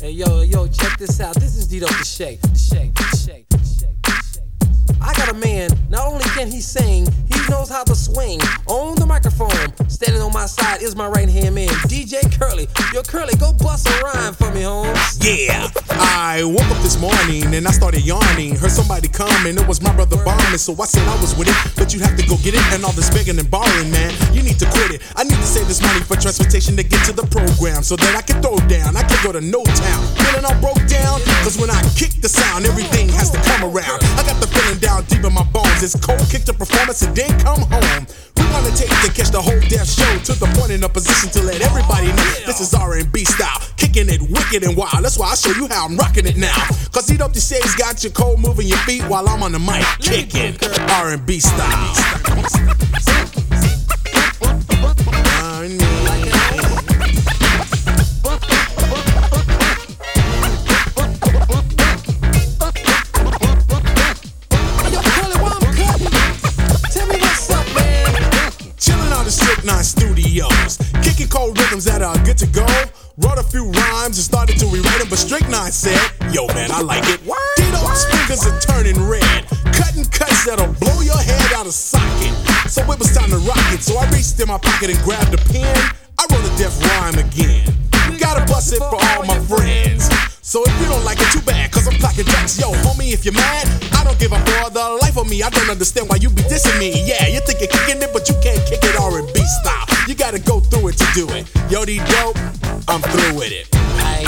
Yo, check this out. This is D-Dope the Shake. I got a man, not only can he sing, he knows how to swing on the microphone. Standing on my side is my right hand man, DJ Curly. Yo, Curly, go bust a rhyme for me, Holmes. Yeah, I woke up this morning and I started yawning. Heard somebody come and it was my brother bombing. So I said I was with it, but you have to go get it. And all this begging and borrowing, man, you need to quit it. I need to save this money for transportation to get to the program, so that I can throw down. I can go to No Town, feeling all broke down. Cause when I kick the sound, everything has to come around. I got the feeling down deep in my bones. It's cold, kick the performance and then come home. We wanna take to catch the whole death show, to the point in a position to let everybody know this is R&B style, kicking it wicked and wild. That's why I show you how I'm rocking it now. Cause D-Dope the Shake's got you cold, moving your feet while I'm on the mic kicking R&B style. Nine Studios, kicking cold rhythms that are good to go. Wrote a few rhymes and started to rewrite them, but Strict Nine said, yo man, I like it. D-Dope's fingers are turning red, cutting cuts that'll blow your head out of socket. So it was time to rock it, so I reached in my pocket and grabbed a pen. I wrote a death rhyme again. Gotta bust it for all my friends. So if you don't like it, too bad, cause I'm clocking tracks. Yo, homie, if you're mad, I don't give a for the life of me. I don't understand why you be dissing me. Yeah, you think you're kicking it, but you can't kick it R&B style. You gotta go through it to do it. Yo, D-Dope, I'm through with it.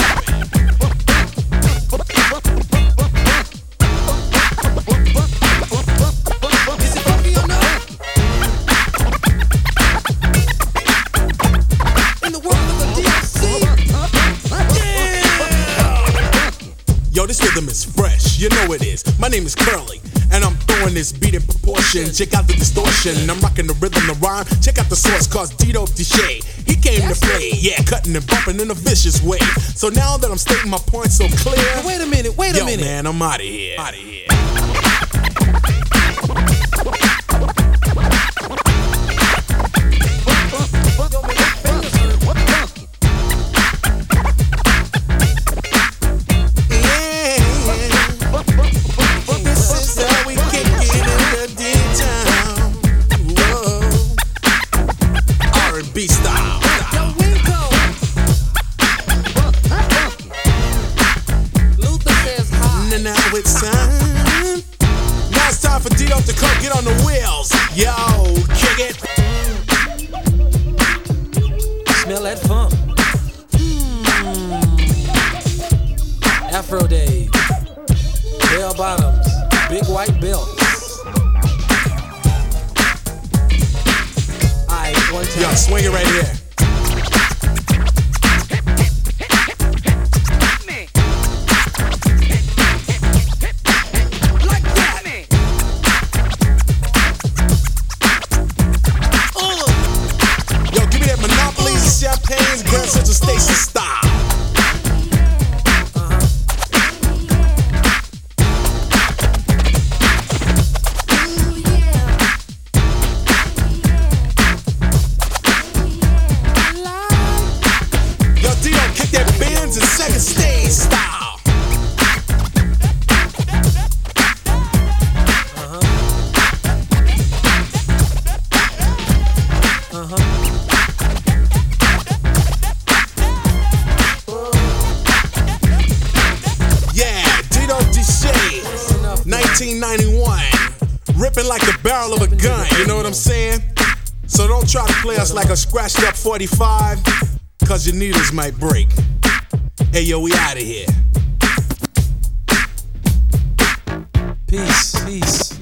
Yo, this rhythm is fresh, you know it is. My name is Curly, and I'm throwing this beat in proportion. Check out the distortion, I'm rocking the rhythm, the rhyme. Check out the source, cause D-Dope the Shake. He came to play, yeah, cutting and bumping in a vicious way. So now that I'm stating my point so clear, wait a minute. Yo, man, I'm outta here. Style. Luther says hi. Now it's time. Now it's time for D-Dope to come get on the wheels. Yo, kick it. Smell that funk. Afro days, bell bottoms, big white belts. One time. Yo, swing it right here. Like that. Yo, give me that Monopolies, champagnes, Grand Central Station style. Second stage style. Yeah, D-Dope the Shake, 1991, ripping like the barrel of a gun. You know what I'm saying? So don't try to play us like a scratched up 45, cause your needles might break. Hey yo, we outta here. Peace.